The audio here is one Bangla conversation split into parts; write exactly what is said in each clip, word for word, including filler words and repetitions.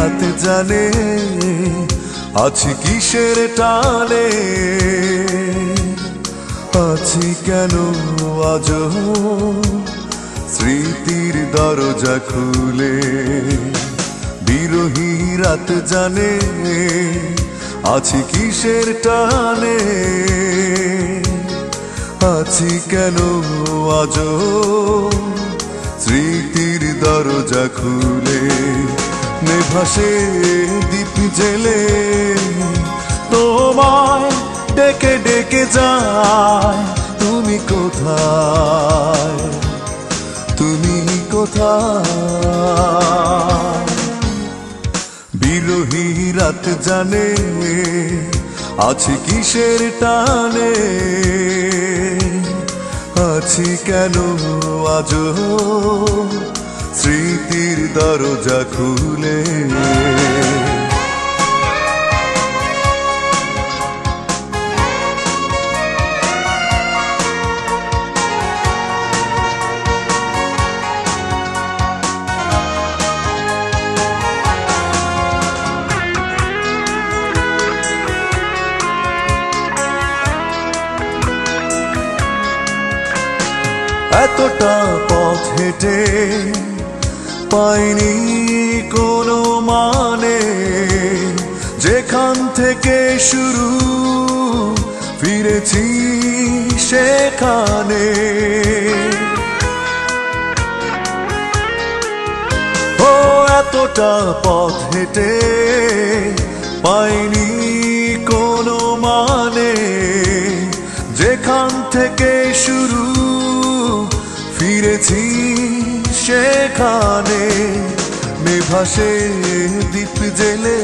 রাত জানে আছি কিসের টানে, আছি কেন আজও স্মৃতির দরজা খুলে। বিরহী রাত জানে আছি কিসের টানে, আছি কেন আজও স্মৃতির দরজা খুলে। নেভাসে দীপ জেলে তোমায় ডেকে ডেকে যায়, তুমি কোথায়, তুমি কোথায়। বিরহী রাত জানে আছি কিসের টানে, আছি কেন আজও স্মৃতির দরজা খুলে। এতটা পথ হেঁটে পাইনি কোনো মানে, যেখান থেকে শুরু ফিরেছি সেখানে। ও এতটা পথ হেঁটে পাইনি কোনো মানে, যেখান থেকে শুরু ফিরেছি সেখানে। নেভাসে দীপ জেলে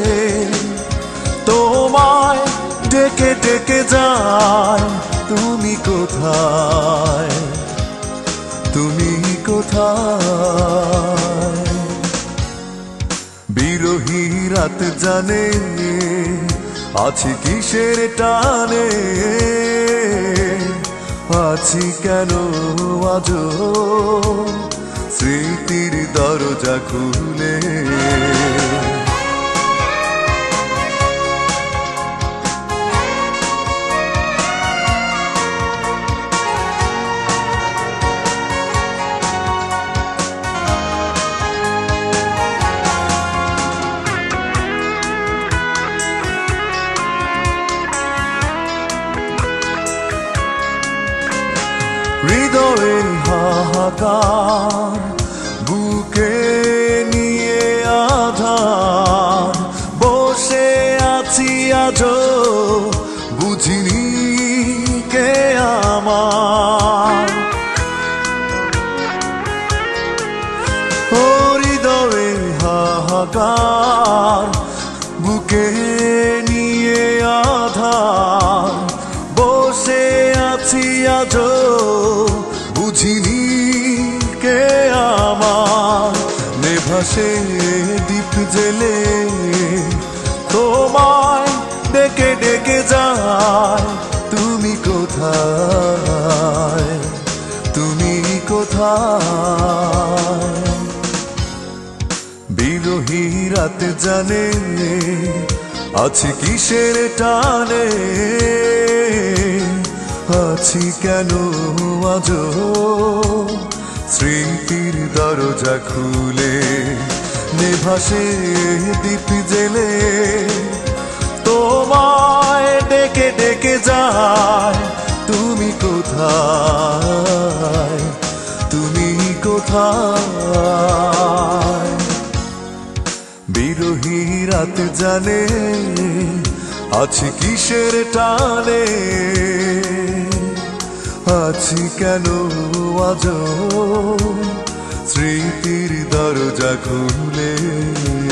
তোমায় ডেকে ডেকে যায়, তুমি কোথায়, তুমি কোথায়। বিরহী রাত জানে আছি কিসের টানে, আছি কেন আজও স্মৃতির দরজা খুলে। হৃদয়ের হাহাকার বুকে নিয়ে আধার, বসে আছি আজও বুঝিনি কে আমার। ও হৃদয়ের হাহাকার বুকে নিয়ে আধার, বসে আছি আজও বুঝিনি কে আমার। নেভাসে দীপ জেলে তোমায় ডেকে ডেকে যায়, তুমি কোথায়, তুমি কোথায়। বিরহী রাত জানে আছি কিসের টানে, আছি কেন আজও স্মৃতির দরজা খুলে। নেভাসে দীপ জেলে তোমায় ডেকে ডেকে যায়, তুমি কোথায়, তুমি কোথায়। বিরহী রাত জানে আছি কিসের টানে, আছি কেন আজও স্মৃতির দরজা খুলে।